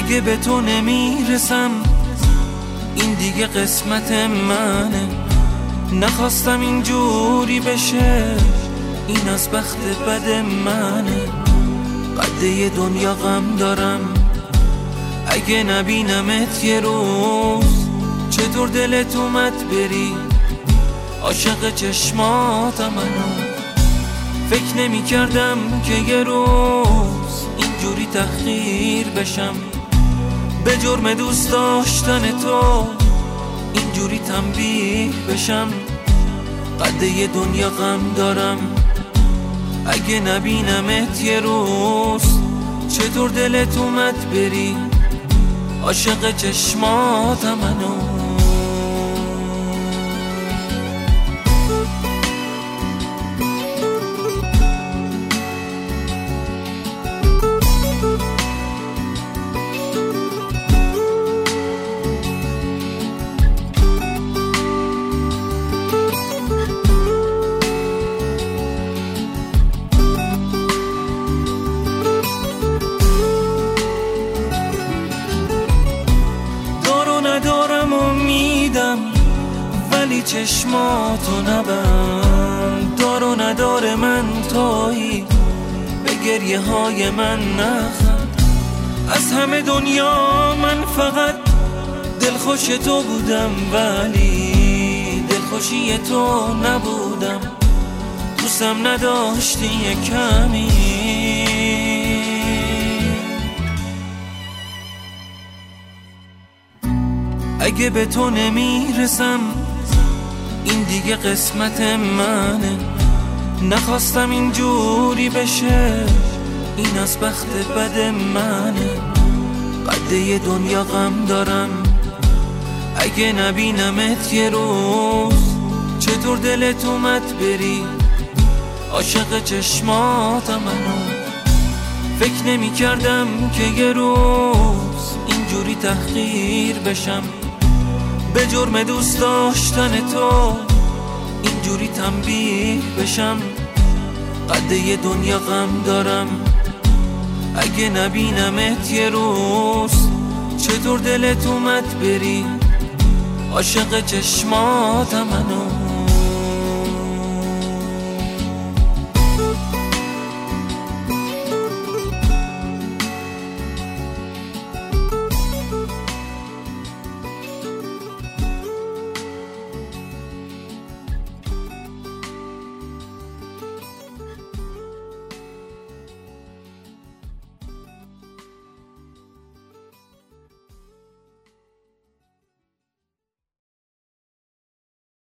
اگه به تو نمیرسم این دیگه قسمت منه. نخواستم اینجوری بشه، این از بخت بد منه. قده دنیا غم دارم، اگه نبینمت یه روز چطور دلت اومد بری عاشق چشماتم. منو فکر نمی کردم که یه روز اینجوری تحقیر بشم، به جرم دوست داشتن تو اینجوری تنبیه بشم. قده دنیا غم دارم، اگه نبینمت یه روز چطور دلت اومد بری عاشق چشماتم. منو ندارم امیدم، ولی چشماتو نبند. دار و نداره من تویی، به گریه های من نخند. از همه دنیا من فقط دلخوش تو بودم، ولی دلخوشی تو نبودم. دوستم نداشتی یه کمی، اگه به تو نمیرسم این دیگه قسمت منه. نخواستم اینجوری بشه، این از بخت بد منه. قده دنیا غم دارم، اگه نبینمت یه روز چطور دلت اومد بری عاشق چشماتم. منو فکر نمی کردم که یه روز اینجوری تحقیر بشم، به جرم دوست داشتن تو اینجوری تنبیه بشم. قده دنیا غم دارم، اگه نبینمت یه روز چطور دلت اومد بری عاشق چشماتم. منو